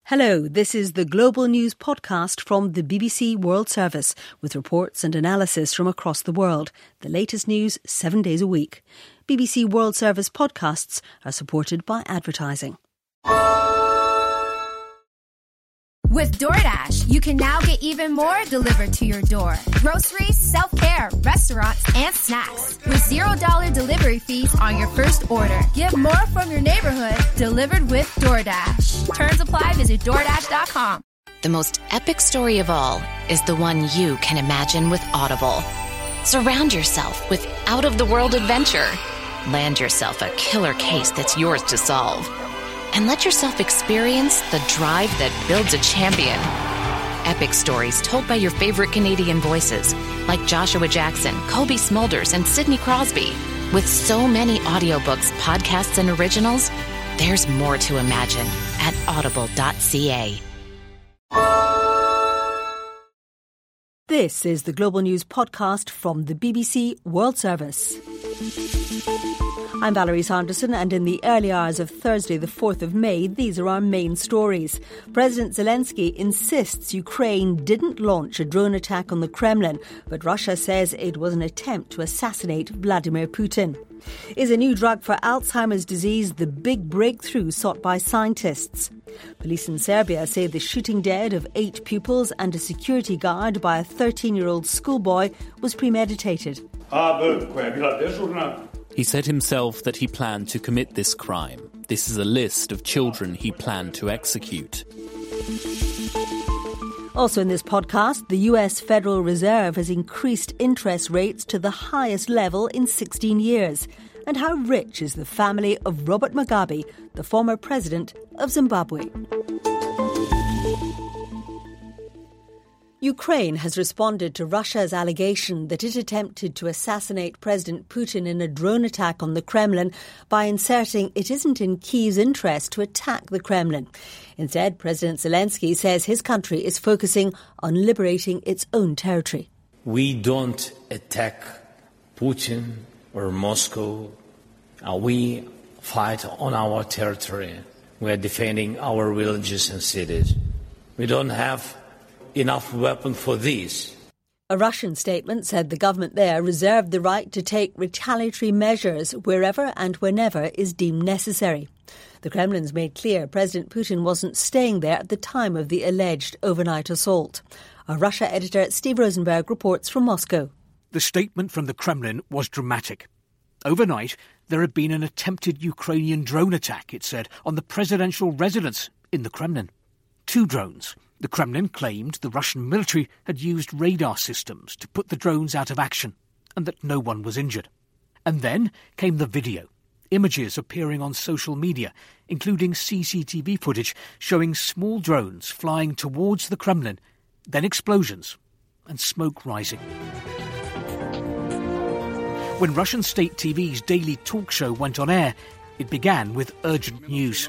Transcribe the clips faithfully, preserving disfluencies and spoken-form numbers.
Hello, this is the Global News podcast from the B B C World Service with reports and analysis from across the world. The latest news seven days a week. B B C World Service podcasts are supported by advertising. With DoorDash, you can now get even more delivered to your door. Groceries, self-care, restaurants, and snacks. With zero dollar delivery fees on your first order. Get more from your neighborhood delivered with DoorDash. Terms apply. Visit DoorDash dot com. The most epic story of all is the one you can imagine with Audible. Surround yourself with out-of-the-world adventure. Land yourself a killer case that's yours to solve. And let yourself experience the drive that builds a champion. Epic stories told by your favorite Canadian voices, like Joshua Jackson, Kobe Smulders, and Sidney Crosby. With so many audiobooks, podcasts, and originals, there's more to imagine at audible dot c a. This is the Global News podcast from the B B C World Service. I'm Valerie Sanderson, and in the early hours of Thursday, the fourth of May, these are our main stories. President Zelensky insists Ukraine didn't launch a drone attack on the Kremlin, but Russia says it was an attempt to assassinate Vladimir Putin. Is a new drug for Alzheimer's disease the big breakthrough sought by scientists? Police in Serbia say the shooting dead of eight pupils and a security guard by a thirteen-year-old schoolboy was premeditated. He said himself that he planned to commit this crime. This is a list of children he planned to execute. Also in this podcast, the U S Federal Reserve has increased interest rates to the highest level in sixteen years. And how rich is the family of Robert Mugabe, the former president of Zimbabwe? Ukraine has responded to Russia's allegation that it attempted to assassinate President Putin in a drone attack on the Kremlin by inserting it isn't in Kyiv's interest to attack the Kremlin. Instead, President Zelensky says his country is focusing on liberating its own territory. We don't attack Putin or Moscow. Uh, we fight on our territory. We are defending our villages and cities. We don't have enough weapons for these. A Russian statement said the government there reserved the right to take retaliatory measures wherever and whenever is deemed necessary. The Kremlin's made clear President Putin wasn't staying there at the time of the alleged overnight assault. Our Russia editor Steve Rosenberg reports from Moscow. The statement from the Kremlin was dramatic. Overnight, there had been an attempted Ukrainian drone attack, it said, on the presidential residence in the Kremlin. Two drones. The Kremlin claimed the Russian military had used radar systems to put the drones out of action and that no one was injured. And then came the video, images appearing on social media, including C C T V footage showing small drones flying towards the Kremlin, then explosions and smoke rising. When Russian state T V's daily talk show went on air, it began with urgent news.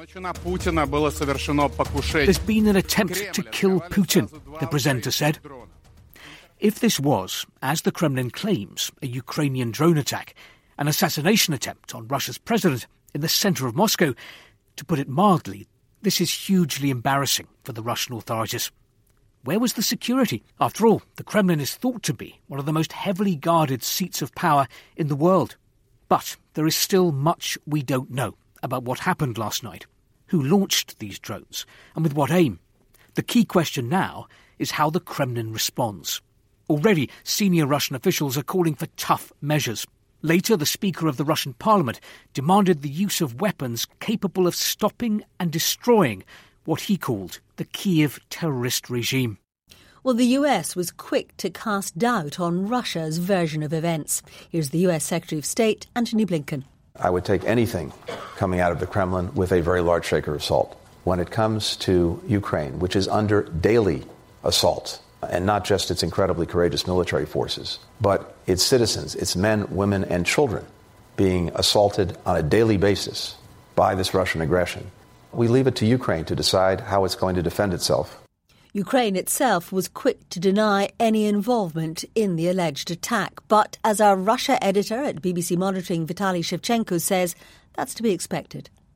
There's been an attempt to kill Putin, the presenter said. If this was, as the Kremlin claims, a Ukrainian drone attack, an assassination attempt on Russia's president in the centre of Moscow, to put it mildly, this is hugely embarrassing for the Russian authorities. Where was the security? After all, the Kremlin is thought to be one of the most heavily guarded seats of power in the world. But there is still much we don't know about what happened last night, who launched these drones, and with what aim. The key question now is how the Kremlin responds. Already, senior Russian officials are calling for tough measures. Later, the Speaker of the Russian Parliament demanded the use of weapons capable of stopping and destroying what he called the Kyiv terrorist regime. Well, the U S was quick to cast doubt on Russia's version of events. Here's the U S Secretary of State, Antony Blinken. I would take anything coming out of the Kremlin with a very large shaker of salt. When it comes to Ukraine, which is under daily assault, and not just its incredibly courageous military forces, but its citizens, its men, women, and children being assaulted on a daily basis by this Russian aggression, we leave it to Ukraine to decide how it's going to defend itself. Ukraine itself was quick to deny any involvement in the alleged attack. But as our Russia editor at B B C Monitoring, Vitaly Shevchenko, says, that's to be expected.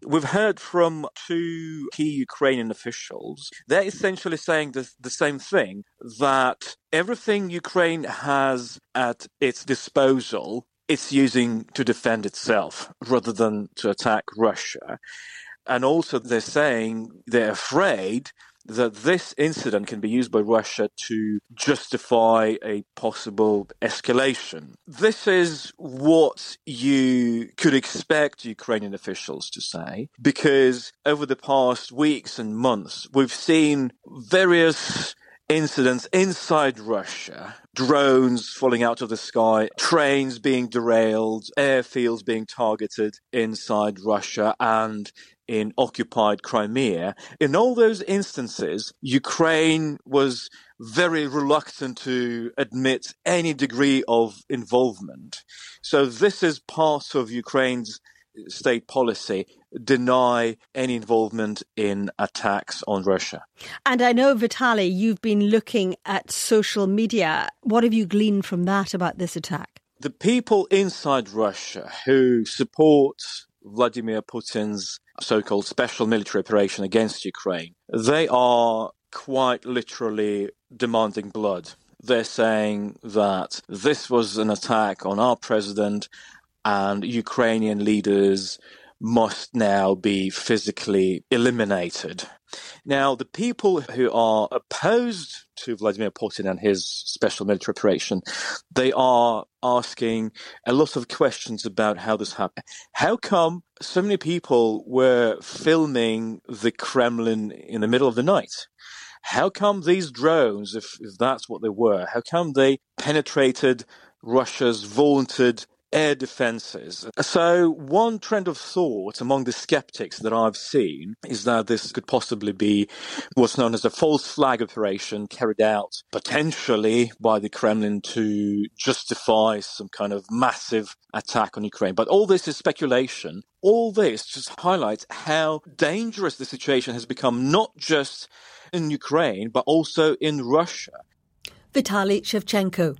We've heard from two key Ukrainian officials. They're essentially saying the, the same thing, that everything Ukraine has at its disposal, it's using to defend itself rather than to attack Russia. And also they're saying they're afraid that this incident can be used by Russia to justify a possible escalation. This is what you could expect Ukrainian officials to say, because over the past weeks and months, we've seen various incidents inside Russia, drones falling out of the sky, trains being derailed, airfields being targeted inside Russia and in occupied Crimea. In all those instances, Ukraine was very reluctant to admit any degree of involvement. So this is part of Ukraine's state policy, deny any involvement in attacks on Russia. And I know, Vitaly, you've been looking at social media. What have you gleaned from that about this attack? The people inside Russia who support Vladimir Putin's so-called special military operation against Ukraine, they are quite literally demanding blood. They're saying that this was an attack on our president and Ukrainian leaders must now be physically eliminated. Now, the people who are opposed to Vladimir Putin and his special military operation, they are asking a lot of questions about how this happened. How come so many people were filming the Kremlin in the middle of the night? How come these drones, if, if that's what they were, how come they penetrated Russia's vaunted air defenses? So one trend of thought among the skeptics that I've seen is that this could possibly be what's known as a false flag operation carried out potentially by the Kremlin to justify some kind of massive attack on Ukraine. But all this is speculation. All this just highlights how dangerous the situation has become, not just in Ukraine, but also in Russia. Vitaly Shevchenko.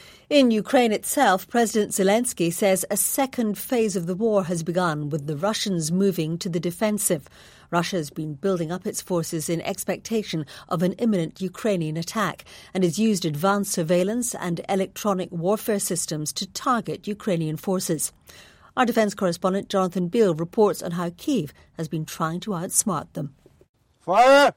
In Ukraine itself, President Zelensky says a second phase of the war has begun, with the Russians moving to the defensive. Russia has been building up its forces in expectation of an imminent Ukrainian attack and has used advanced surveillance and electronic warfare systems to target Ukrainian forces. Our defence correspondent Jonathan Beale reports on how Kyiv has been trying to outsmart them. Fire!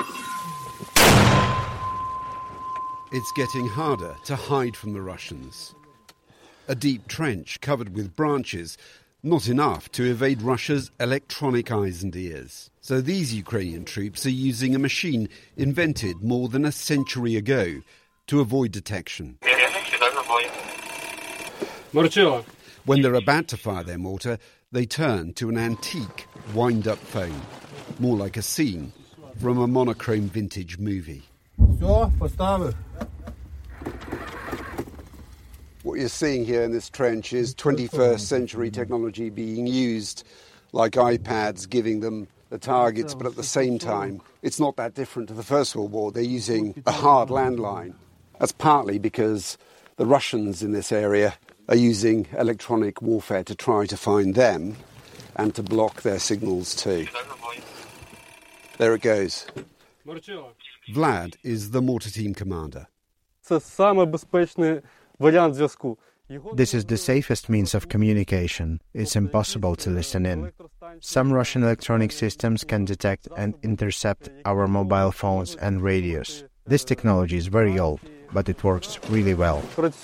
It's getting harder to hide from the Russians. A deep trench covered with branches, not enough to evade Russia's electronic eyes and ears. So these Ukrainian troops are using a machine invented more than a century ago to avoid detection. When they're about to fire their mortar, they turn to an antique wind-up phone, more like a scene from a monochrome vintage movie. What you're seeing here in this trench is twenty-first century technology being used, like iPads, giving them the targets, but at the same time, it's not that different to the First World War. They're using a hard landline. That's partly because the Russians in this area are using electronic warfare to try to find them and to block their signals too. There it goes. Vlad is the mortar team commander. This is the safest means of communication. It's impossible to listen in. Some Russian electronic systems can detect and intercept our mobile phones and radios. This technology is very old, but it works really well.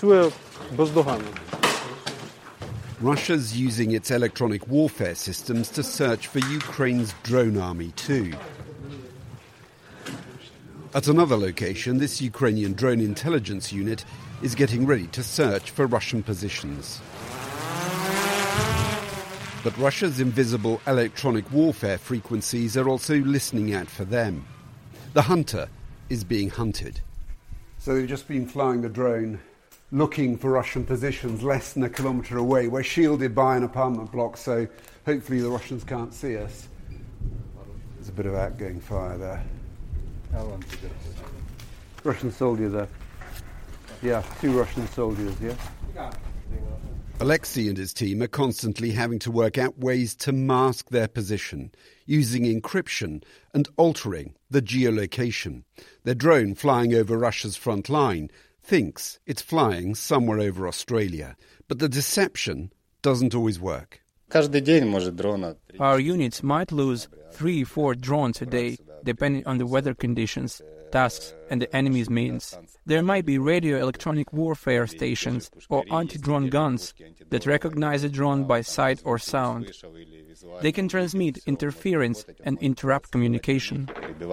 Russia's using its electronic warfare systems to search for Ukraine's drone army too. At another location, this Ukrainian drone intelligence unit is getting ready to search for Russian positions. But Russia's invisible electronic warfare frequencies are also listening out for them. The hunter is being hunted. So they've just been flying the drone, looking for Russian positions less than a kilometre away. We're shielded by an apartment block, so hopefully the Russians can't see us. There's a bit of outgoing fire there. Russian soldier there. Yeah, two Russian soldiers, yeah? Alexei and his team are constantly having to work out ways to mask their position, using encryption and altering the geolocation. Their drone flying over Russia's front line thinks it's flying somewhere over Australia, but the deception doesn't always work. Our units might lose three, four drones a day, depending on the weather conditions, tasks, and the enemy's means. There might be radio-electronic warfare stations or anti-drone guns that recognize a drone by sight or sound. They can transmit interference and interrupt communication.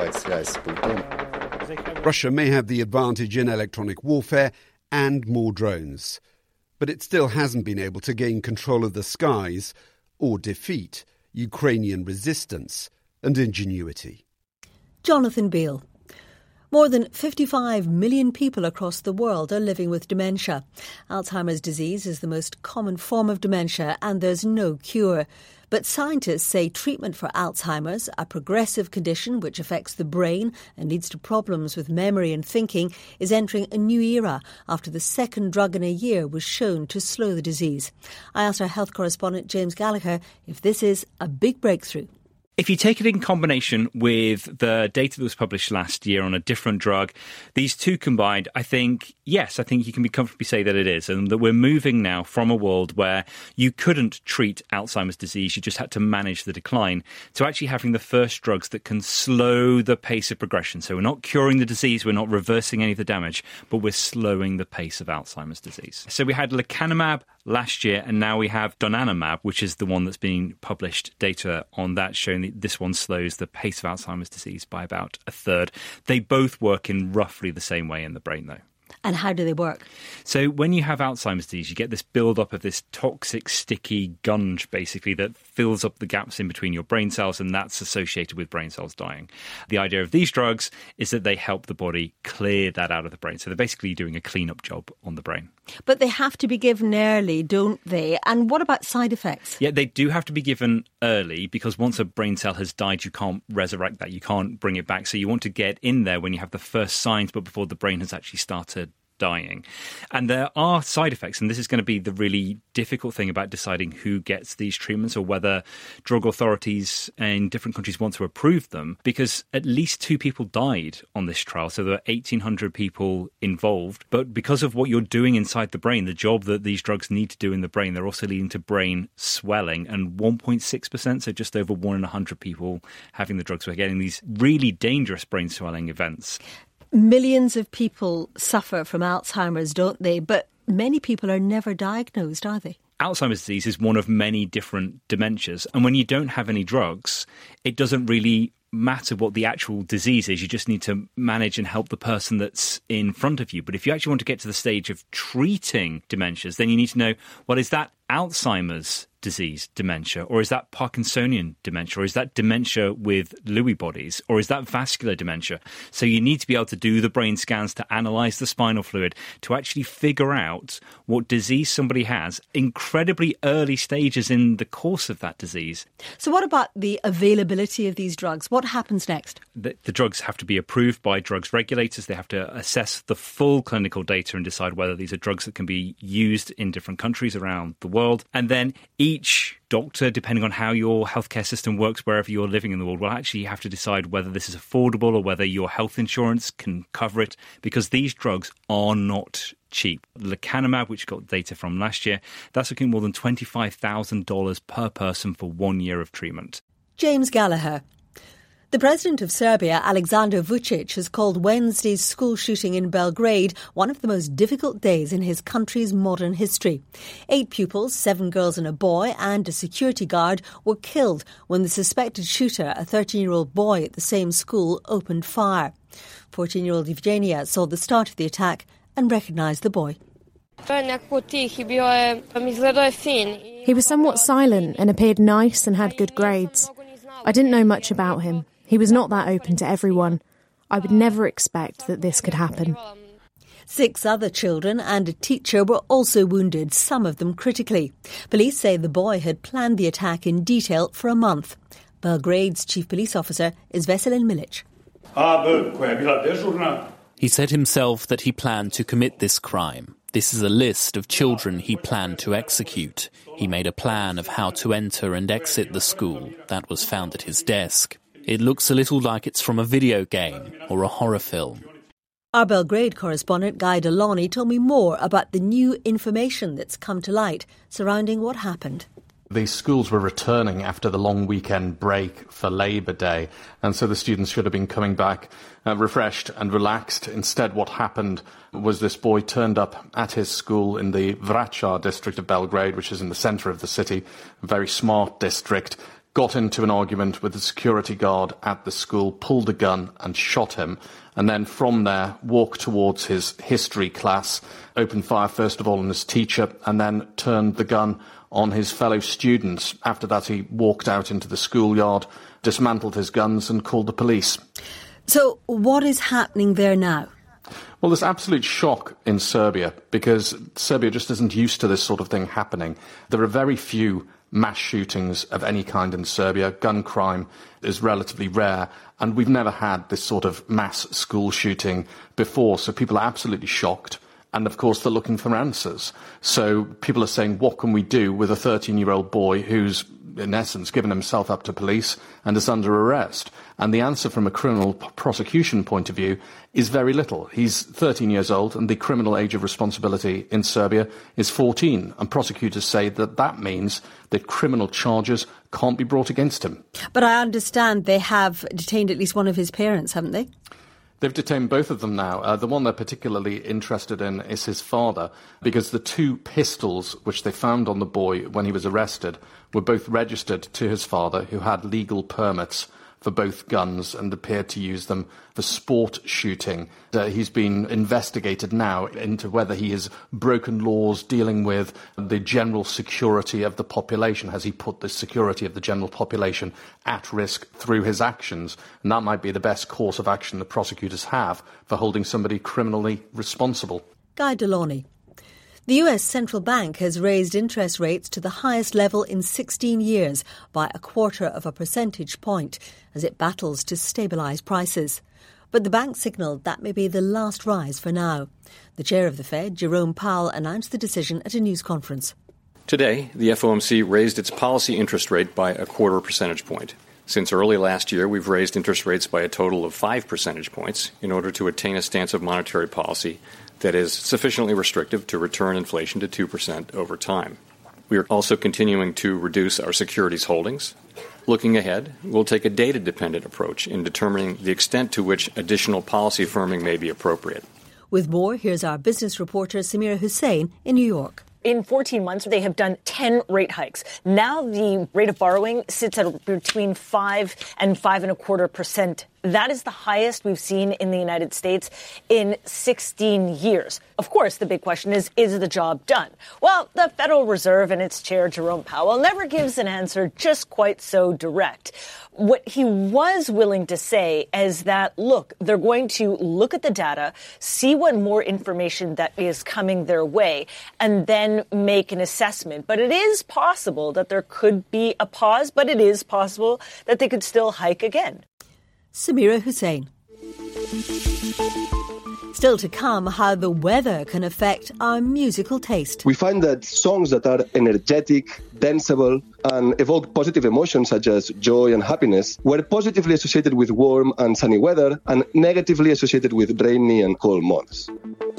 Russia may have the advantage in electronic warfare and more drones, but it still hasn't been able to gain control of the skies or defeat Ukrainian resistance and ingenuity. Jonathan Beale. More than fifty-five million people across the world are living with dementia. Alzheimer's disease is the most common form of dementia and there's no cure. But scientists say treatment for Alzheimer's, a progressive condition which affects the brain and leads to problems with memory and thinking, is entering a new era after the second drug in a year was shown to slow the disease. I asked our health correspondent James Gallagher if this is a big breakthrough. If you take it in combination with the data that was published last year on a different drug, these two combined, I think, yes, I think you can be comfortably say that it is, and that we're moving now from a world where you couldn't treat Alzheimer's disease, you just had to manage the decline, to actually having the first drugs that can slow the pace of progression. So we're not curing the disease, we're not reversing any of the damage, but we're slowing the pace of Alzheimer's disease. So we had lecanemab last year, and now we have donanemab, which is the one that's being published data on that, showing that this one slows the pace of Alzheimer's disease by about a third. They both work in roughly the same way in the brain, though. And how do they work? So when you have Alzheimer's disease, you get this build-up of this toxic, sticky gunge, basically, that fills up the gaps in between your brain cells, and that's associated with brain cells dying. The idea of these drugs is that they help the body clear that out of the brain. So they're basically doing a clean-up job on the brain. But they have to be given early, don't they? And what about side effects? Yeah, they do have to be given early because once a brain cell has died, you can't resurrect that. You can't bring it back. So you want to get in there when you have the first signs, but before the brain has actually started dying. And there are side effects, and this is going to be the really difficult thing about deciding who gets these treatments or whether drug authorities in different countries want to approve them, because at least two people died on this trial. So there were eighteen hundred people involved. But because of what you're doing inside the brain, the job that these drugs need to do in the brain, they're also leading to brain swelling, and one point six percent, so just over one in one hundred people having the drugs were getting these really dangerous brain swelling events. Millions of people suffer from Alzheimer's, don't they? But many people are never diagnosed, are they? Alzheimer's disease is one of many different dementias. And when you don't have any drugs, it doesn't really matter what the actual disease is. You just need to manage and help the person that's in front of you. But if you actually want to get to the stage of treating dementias, then you need to know, well, is that Alzheimer's disease dementia, or is that Parkinsonian dementia, or is that dementia with Lewy bodies, or is that vascular dementia? So you need to be able to do the brain scans to analyse the spinal fluid to actually figure out what disease somebody has, incredibly early stages in the course of that disease. So what about the availability of these drugs? What happens next? The, the drugs have to be approved by drugs regulators. They have to assess the full clinical data and decide whether these are drugs that can be used in different countries around the world. And then each doctor, depending on how your healthcare system works wherever you're living in the world, will actually have to decide whether this is affordable or whether your health insurance can cover it, because these drugs are not cheap. Lecanemab, which got data from last year, that's looking more than twenty-five thousand dollars per person for one year of treatment. James Gallagher. The president of Serbia, Aleksandar Vučić, has called Wednesday's school shooting in Belgrade one of the most difficult days in his country's modern history. Eight pupils, seven girls and a boy, and a security guard were killed when the suspected shooter, a thirteen-year-old boy at the same school, opened fire. fourteen-year-old Evgenia saw the start of the attack and recognised the boy. He was somewhat silent and appeared nice and had good grades. I didn't know much about him. He was not that open to everyone. I would never expect that this could happen. Six other children and a teacher were also wounded, some of them critically. Police say the boy had planned the attack in detail for a month. Belgrade's chief police officer is Veselin Milic. He said himself that he planned to commit this crime. This is a list of children he planned to execute. He made a plan of how to enter and exit the school. That was found at his desk. It looks a little like it's from a video game or a horror film. Our Belgrade correspondent Guy Delany told me more about the new information that's come to light surrounding what happened. These schools were returning after the long weekend break for Labour Day, and so the students should have been coming back uh, refreshed and relaxed. Instead, what happened was this boy turned up at his school in the Vračar district of Belgrade, which is in the centre of the city, a very smart district, got into an argument with the security guard at the school, pulled a gun and shot him, and then from there walked towards his history class, opened fire first of all on his teacher, and then turned the gun on his fellow students. After that, he walked out into the schoolyard, dismantled his guns and called the police. So what is happening there now? Well, there's absolute shock in Serbia because Serbia just isn't used to this sort of thing happening. There are very few mass shootings of any kind in Serbia. Gun crime is relatively rare, and we've never had this sort of mass school shooting before, so people are absolutely shocked. And, of course, they're looking for answers. So people are saying, what can we do with a thirteen-year-old boy who's, in essence, given himself up to police and is under arrest? And the answer from a criminal prosecution point of view is very little. He's thirteen years old, and the criminal age of responsibility in Serbia is fourteen. And prosecutors say that that means that criminal charges can't be brought against him. But I understand they have detained at least one of his parents, haven't they? They've detained both of them now. Uh, the one they're particularly interested in is his father, because the two pistols which they found on the boy when he was arrested were both registered to his father, who had legal permits for both guns and appeared to use them for sport shooting. Uh, he's been investigated now into whether he has broken laws dealing with the general security of the population. Has he put the security of the general population at risk through his actions? And that might be the best course of action the prosecutors have for holding somebody criminally responsible. Guy Delany. The U S Central Bank has raised interest rates to the highest level in sixteen years by a quarter of a percentage point as it battles to stabilise prices. But the bank signalled that may be the last rise for now. The chair of the Fed, Jerome Powell, announced the decision at a news conference. Today, the F O M C raised its policy interest rate by a quarter percentage point. Since early last year, we've raised interest rates by a total of five percentage points in order to attain a stance of monetary policy that is sufficiently restrictive to return inflation to two percent over time. We are also continuing to reduce our securities holdings. Looking ahead, we'll take a data-dependent approach in determining the extent to which additional policy firming may be appropriate. With more, here's our business reporter Samira Hussein in New York. In fourteen months, they have done ten rate hikes. Now the rate of borrowing sits at between five and five and a quarter percent. That is the highest we've seen in the United States in sixteen years. Of course, the big question is, is the job done? Well, the Federal Reserve and its chair, Jerome Powell, never gives an answer just quite so direct. What he was willing to say is that, look, they're going to look at the data, see what more information that is coming their way, and then make an assessment. But it is possible that there could be a pause, but it is possible that they could still hike again. Samira Hussein. Still to come, how the weather can affect our musical taste. We find that songs that are energetic, danceable, and evoke positive emotions such as joy and happiness were positively associated with warm and sunny weather and negatively associated with rainy and cold months.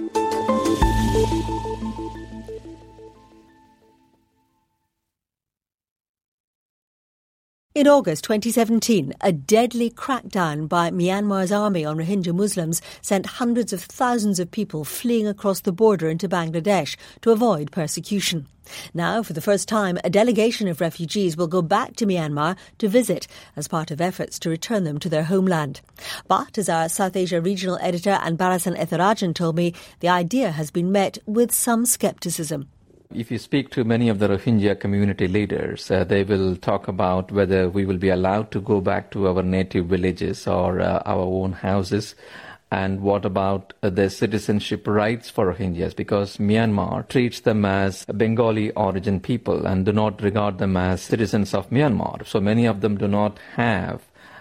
In August twenty seventeen, a deadly crackdown by Myanmar's army on Rohingya Muslims sent hundreds of thousands of people fleeing across the border into Bangladesh to avoid persecution. Now, for the first time, a delegation of refugees will go back to Myanmar to visit as part of efforts to return them to their homeland. But, as our South Asia regional editor Anbarasan Etharajan told me, the idea has been met with some scepticism. If you speak to many of the Rohingya community leaders, uh, they will talk about whether we will be allowed to go back to our native villages or uh, our own houses. And what about uh, the citizenship rights for Rohingyas? Because Myanmar treats them as Bengali origin people and do not regard them as citizens of Myanmar. So many of them do not have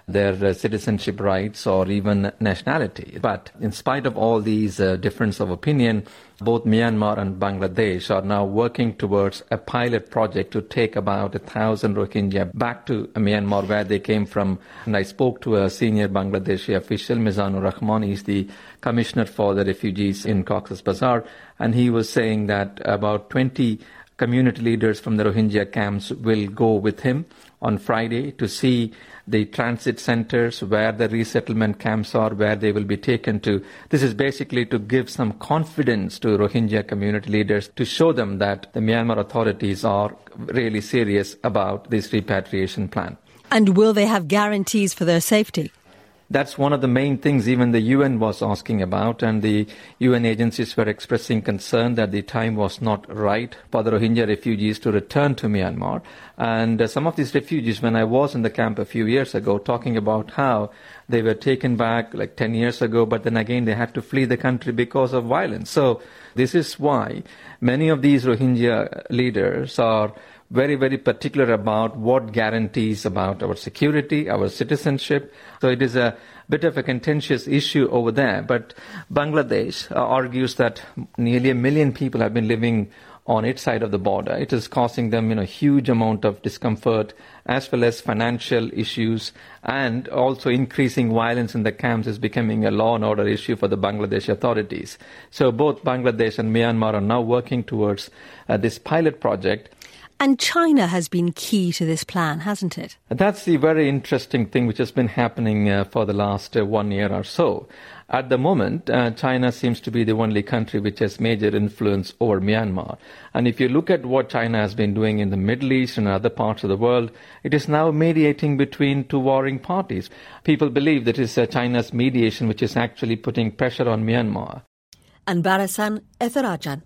their uh, citizenship rights or even nationality. But in spite of all these uh, difference of opinion, both Myanmar and Bangladesh are now working towards a pilot project to take about a thousand Rohingya back to Myanmar where they came from. And I spoke to a senior Bangladeshi official, Mizanur Rahman. He's the commissioner for the refugees in Cox's Bazar. And he was saying that about twenty community leaders from the Rohingya camps will go with him on Friday to see the transit centers, where the resettlement camps are, where they will be taken to. This is basically to give some confidence to Rohingya community leaders, to show them that the Myanmar authorities are really serious about this repatriation plan. And will they have guarantees for their safety? That's one of the main things even the U N was asking about, and the U N agencies were expressing concern that the time was not right for the Rohingya refugees to return to Myanmar. And uh, some of these refugees, when I was in the camp a few years ago, talking about how they were taken back like ten years ago, but then again they had to flee the country because of violence. So this is why many of these Rohingya leaders are very, very particular about what guarantees about our security, our citizenship. So it is a bit of a contentious issue over there. But Bangladesh uh, argues that nearly a million people have been living on its side of the border. It is causing them, you know, huge amount of discomfort, as well as financial issues, and also increasing violence in the camps is becoming a law and order issue for the Bangladeshi authorities. So both Bangladesh and Myanmar are now working towards uh, this pilot project. And China has been key to this plan, hasn't it? That's the very interesting thing which has been happening uh, for the last uh, one year or so. At the moment, uh, China seems to be the only country which has major influence over Myanmar. And if you look at what China has been doing in the Middle East and other parts of the world, it is now mediating between two warring parties. People believe that it is uh, China's mediation which is actually putting pressure on Myanmar. And Barasan Etharajan.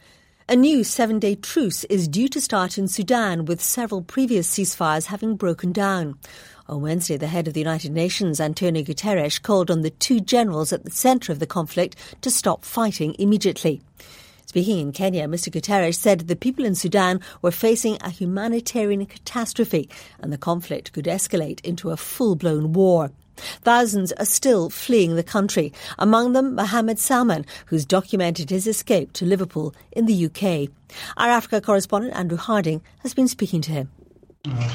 A new seven-day truce is due to start in Sudan, with several previous ceasefires having broken down. On Wednesday, the head of the United Nations, Antonio Guterres, called on the two generals at the centre of the conflict to stop fighting immediately. Speaking in Kenya, Mister Guterres said the people in Sudan were facing a humanitarian catastrophe and the conflict could escalate into a full-blown war. Thousands are still fleeing the country, among them Mohammed Salman, who's documented his escape to Liverpool in the U K. Our Africa correspondent Andrew Harding has been speaking to him. Uh,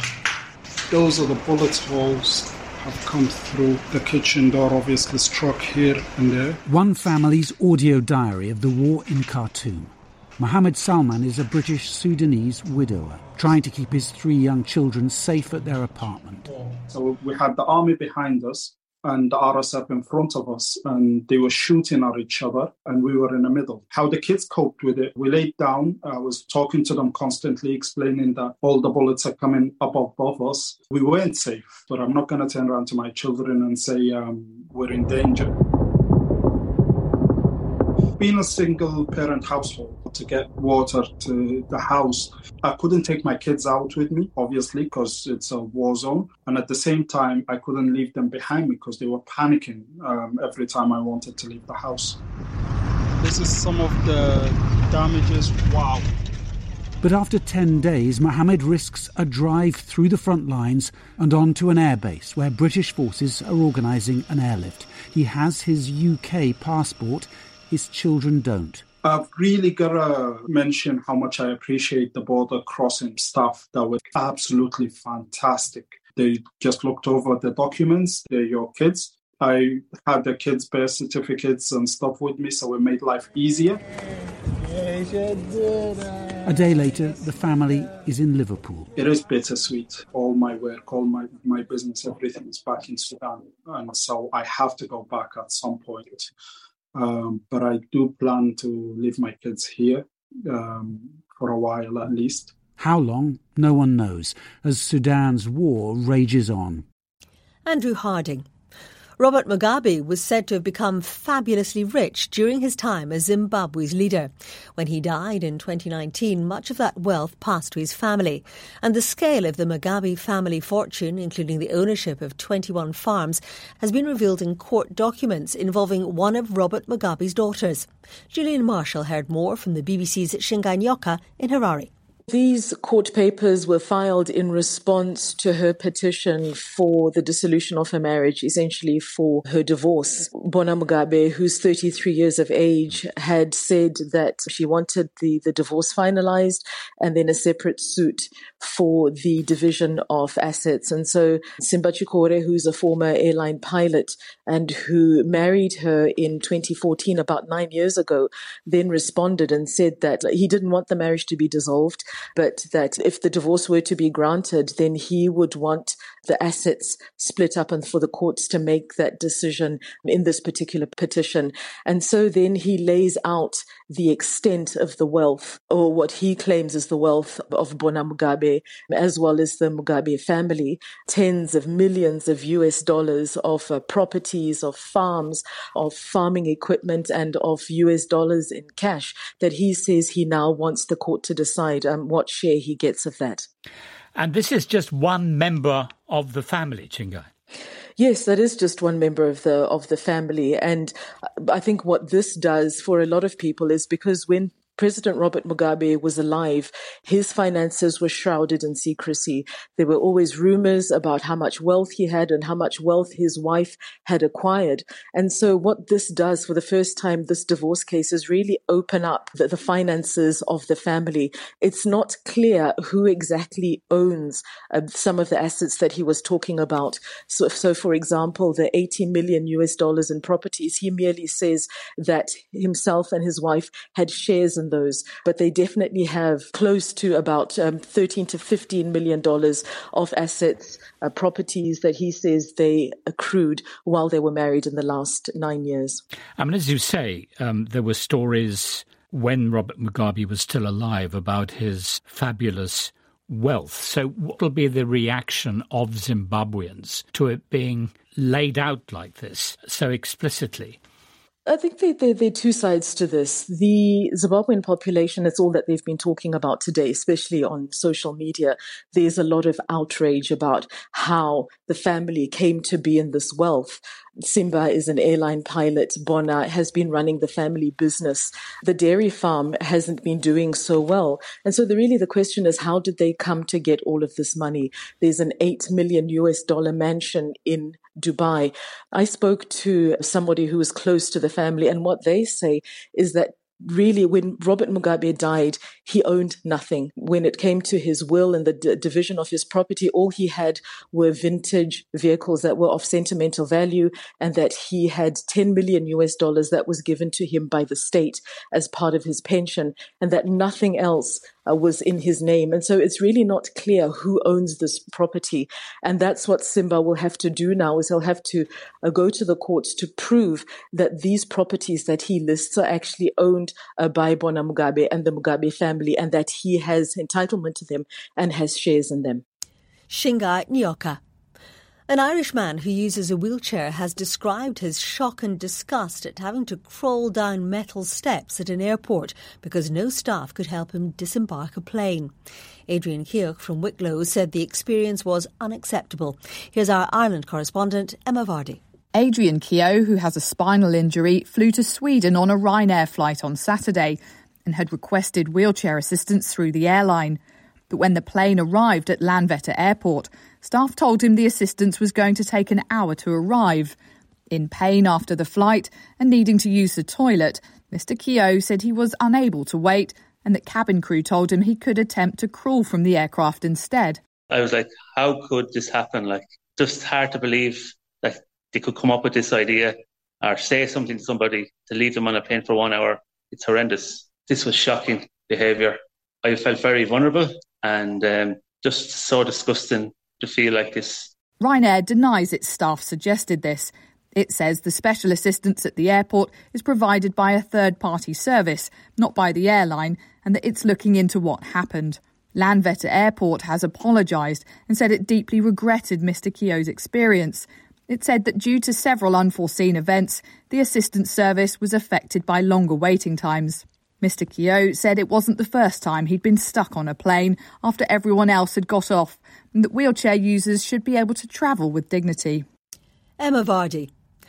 those are the bullet holes have come through. The kitchen door obviously struck here and there. One family's audio diary of the war in Khartoum. Mohammed Salman is a British Sudanese widower, trying to keep his three young children safe at their apartment. So we had the army behind us and the R S F in front of us, and they were shooting at each other, and we were in the middle. How the kids coped with it, we laid down. I was talking to them constantly, explaining that all the bullets are coming up above us. We weren't safe, but I'm not going to turn around to my children and say um, we're in danger. Being a single-parent household, to get water to the house, I couldn't take my kids out with me, obviously, because it's a war zone. And at the same time, I couldn't leave them behind me because they were panicking um, every time I wanted to leave the house. This is some of the damages. Wow. But after ten days, Mohammed risks a drive through the front lines and onto an airbase where British forces are organising an airlift. He has his U K passport. His children don't. I've really got to mention how much I appreciate the border crossing staff. That was absolutely fantastic. They just looked over the documents. They're your kids. I had the kids' birth certificates and stuff with me, so it made life easier. A day later, the family is in Liverpool. It is bittersweet. All my work, all my, my business, everything is back in Sudan. And so I have to go back at some point. Um, but I do plan to leave my kids here um, for a while at least. How long? No one knows, as Sudan's war rages on. Andrew Harding. Robert Mugabe was said to have become fabulously rich during his time as Zimbabwe's leader. When he died in twenty nineteen, much of that wealth passed to his family. And the scale of the Mugabe family fortune, including the ownership of twenty-one farms, has been revealed in court documents involving one of Robert Mugabe's daughters. Julian Marshall heard more from the B B C's Shingai Nyoka in Harare. These court papers were filed in response to her petition for the dissolution of her marriage, essentially for her divorce. Bona Mugabe, who's thirty-three years of age, had said that she wanted the, the divorce finalized and then a separate suit for the division of assets. And so Simba Chikore, who's a former airline pilot and who married her in twenty fourteen, about nine years ago, then responded and said that he didn't want the marriage to be dissolved, but that if the divorce were to be granted, then he would want the assets split up and for the courts to make that decision in this particular petition. And so then he lays out the extent of the wealth, or what he claims is the wealth of Bona Mugabe, as well as the Mugabe family, tens of millions of U S dollars of uh, properties, of farms, of farming equipment, and of U S dollars in cash that he says he now wants the court to decide um, what share he gets of that. And this is just one member of the family, Chingai. Yes, that is just one member of the of the family. And I think what this does for a lot of people is because when President Robert Mugabe was alive, his finances were shrouded in secrecy. There were always rumors about how much wealth he had and how much wealth his wife had acquired. And so what this does for the first time, this divorce case, is really open up the, the finances of the family. It's not clear who exactly owns uh, some of the assets that he was talking about. So, so, for example, the eighty million U S dollars in properties, he merely says that himself and his wife had shares in those, but they definitely have close to about um, thirteen to fifteen million dollars of assets, uh, properties that he says they accrued while they were married in the last nine years. I mean, as you say, um, there were stories when Robert Mugabe was still alive about his fabulous wealth. So what will be the reaction of Zimbabweans to it being laid out like this so explicitly? I think there, there, there are two sides to this. The Zimbabwean population, it's all that they've been talking about today, especially on social media. There's a lot of outrage about how the family came to be in this wealth. Simba is an airline pilot. Bona has been running the family business. The dairy farm hasn't been doing so well. And so the, really the question is, how did they come to get all of this money? There's an eight million U S dollar mansion in Dubai. I spoke to somebody who was close to the family, and what they say is that really, when Robert Mugabe died, he owned nothing. When it came to his will and the d- division of his property, all he had were vintage vehicles that were of sentimental value, and that he had ten million U S dollars that was given to him by the state as part of his pension, and that nothing else uh, was in his name. And so it's really not clear who owns this property. And that's what Simba will have to do now, is he'll have to uh, go to the courts to prove that these properties that he lists are actually owned uh, by Bona Mugabe and the Mugabe family, and that he has entitlement to them and has shares in them. Chingai Nyoka. An Irish man who uses a wheelchair has described his shock and disgust at having to crawl down metal steps at an airport because no staff could help him disembark a plane. Adrian Keogh from Wicklow said the experience was unacceptable. Here's our Ireland correspondent, Emma Vardy. Adrian Keogh, who has a spinal injury, flew to Sweden on a Ryanair flight on Saturday and had requested wheelchair assistance through the airline. But when the plane arrived at Landvetter Airport, staff told him the assistance was going to take an hour to arrive. In pain after the flight and needing to use the toilet, Mister Keogh said he was unable to wait and that cabin crew told him he could attempt to crawl from the aircraft instead. I was like, how could this happen? Like, just hard to believe that they could come up with this idea or say something to somebody to leave them on a plane for one hour. It's horrendous. This was shocking behaviour. I felt very vulnerable and um, just so disgusting to feel like this. Ryanair denies its staff suggested this. It says the special assistance at the airport is provided by a third-party service, not by the airline, and that it's looking into what happened. Landvetter Airport has apologised and said it deeply regretted Mister Keogh's experience. It said that due to several unforeseen events, the assistance service was affected by longer waiting times. Mister Keogh said it wasn't the first time he'd been stuck on a plane after everyone else had got off, and that wheelchair users should be able to travel with dignity. Emma Vardy.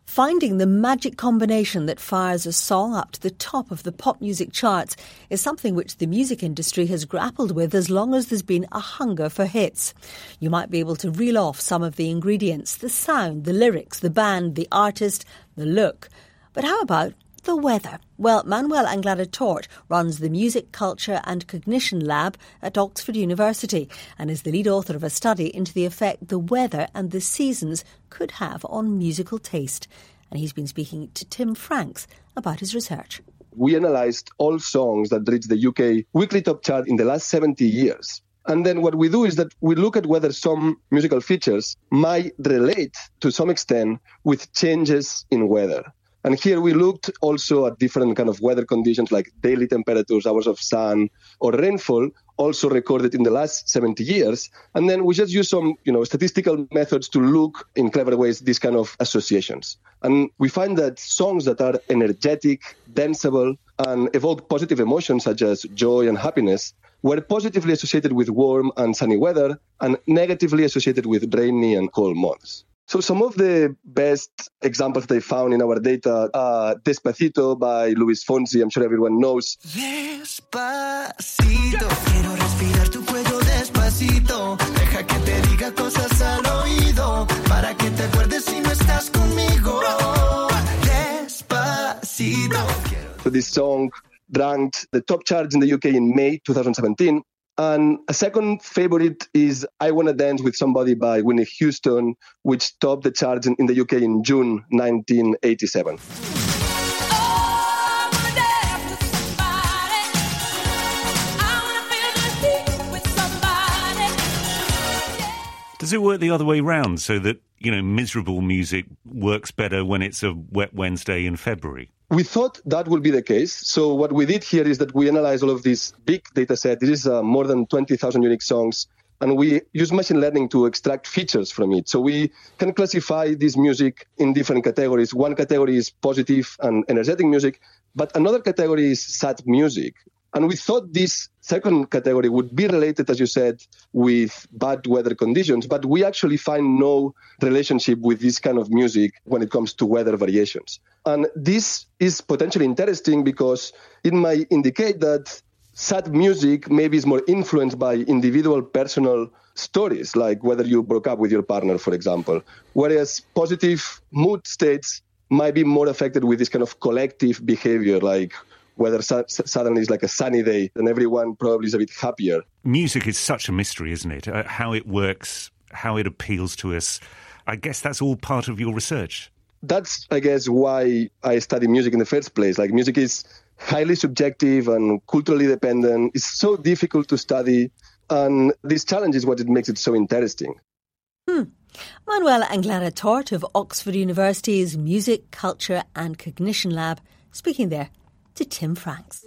Finding the magic combination that fires a song up to the top of the pop music charts is something which the music industry has grappled with as long as there's been a hunger for hits. You might be able to reel off some of the ingredients, the sound, the lyrics, the band, the artist, the look. But how about the weather? Well, Manuel Anglada Tort runs the Music, Culture and Cognition Lab at Oxford University and is the lead author of a study into the effect the weather and the seasons could have on musical taste. And he's been speaking to Tim Franks about his research. We analysed all songs that reached the U K weekly top chart in the last seventy years. And then what we do is that we look at whether some musical features might relate to some extent with changes in weather. And here we looked also at different kind of weather conditions like daily temperatures, hours of sun, or rainfall, also recorded in the last seventy years. And then we just use some, you know, statistical methods to look in clever ways these kind of associations. And we find that songs that are energetic, danceable, and evoke positive emotions such as joy and happiness were positively associated with warm and sunny weather and negatively associated with rainy and cold months. So some of the best examples they found in our data are Despacito by Luis Fonsi. I'm sure everyone knows. Despacito, quiero respirar tu cuello despacito. Deja que te diga cosas al oído para que te acuerdes si no estás conmigo. Despacito. So this song ranked the top charts in the U K in May twenty seventeen. And a second favorite is I Wanna Dance with Somebody by Whitney Houston, which topped the charts in, in the U K in June nineteen eighty-seven. Does it work the other way round so that, you know, miserable music works better when it's a wet Wednesday in February? We thought that would be the case. So what we did here is that we analyzed all of this big data set. This is uh, more than twenty thousand unique songs. And we use machine learning to extract features from it. So we can classify this music in different categories. One category is positive and energetic music, but another category is sad music. And we thought this second category would be related, as you said, with bad weather conditions, but we actually find no relationship with this kind of music when it comes to weather variations. And this is potentially interesting because it might indicate that sad music maybe is more influenced by individual personal stories, like whether you broke up with your partner, for example, whereas positive mood states might be more affected with this kind of collective behavior, like whether su- suddenly it's like a sunny day and everyone probably is a bit happier. Music is such a mystery, isn't it? Uh, how it works, how it appeals to us. I guess that's all part of your research. That's, I guess, why I study music in the first place. Like, music is highly subjective and culturally dependent. It's so difficult to study. And this challenge is what it makes it so interesting. Hmm. Manuel Anglada Tort of Oxford University's Music, Culture and Cognition Lab, speaking there to Tim Franks.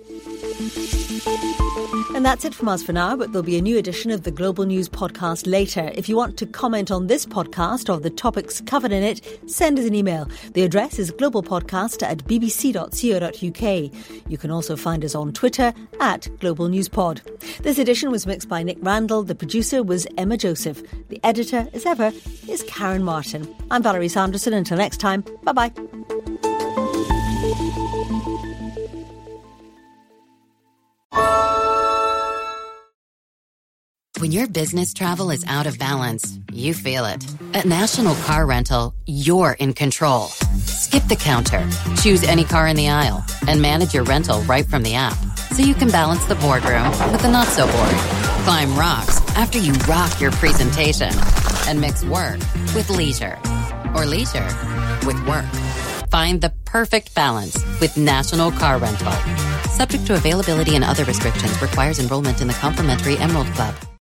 And that's it from us for now, but there'll be a new edition of the Global News podcast later. If you want to comment on this podcast or the topics covered in it, send us an email. The address is globalpodcast at b b c dot co dot u k. You can also find us on Twitter at Global News Pod. This edition was mixed by Nick Randall. The producer was Emma Joseph. The editor, as ever, is Karen Martin. I'm Valerie Sanderson. Until next time, bye-bye. When your business travel is out of balance, you feel it. At National Car Rental, you're in control. Skip the counter, choose any car in the aisle, and manage your rental right from the app. So you can balance the boardroom with the not-so-boring. Climb rocks after you rock your presentation. And mix work with leisure. Or leisure with work. Find the perfect balance with National Car Rental. Subject to availability and other restrictions, requires enrollment in the complimentary Emerald Club.